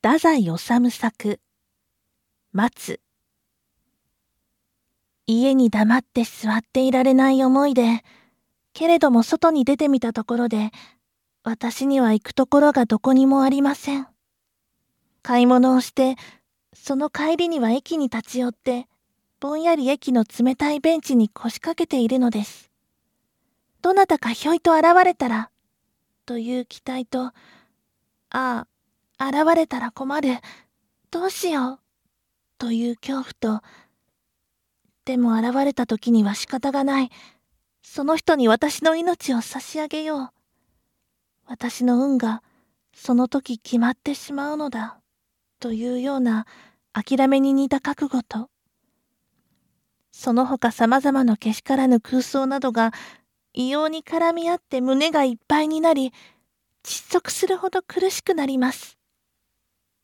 太宰治作、松。家に黙って座っていられない思いで、けれども外に出てみたところで、私には行くところがどこにもありません。買い物をして、その帰りには駅に立ち寄って、ぼんやり駅の冷たいベンチに腰掛けているのです。どなたかひょいと現れたら、という期待と、ああ、現れたら困る、どうしよう、という恐怖と、でも現れた時には仕方がない、その人に私の命を差し上げよう。私の運がその時決まってしまうのだ、というような諦めに似た覚悟と、その他様々のけしからぬ空想などが異様に絡み合って胸がいっぱいになり、窒息するほど苦しくなります。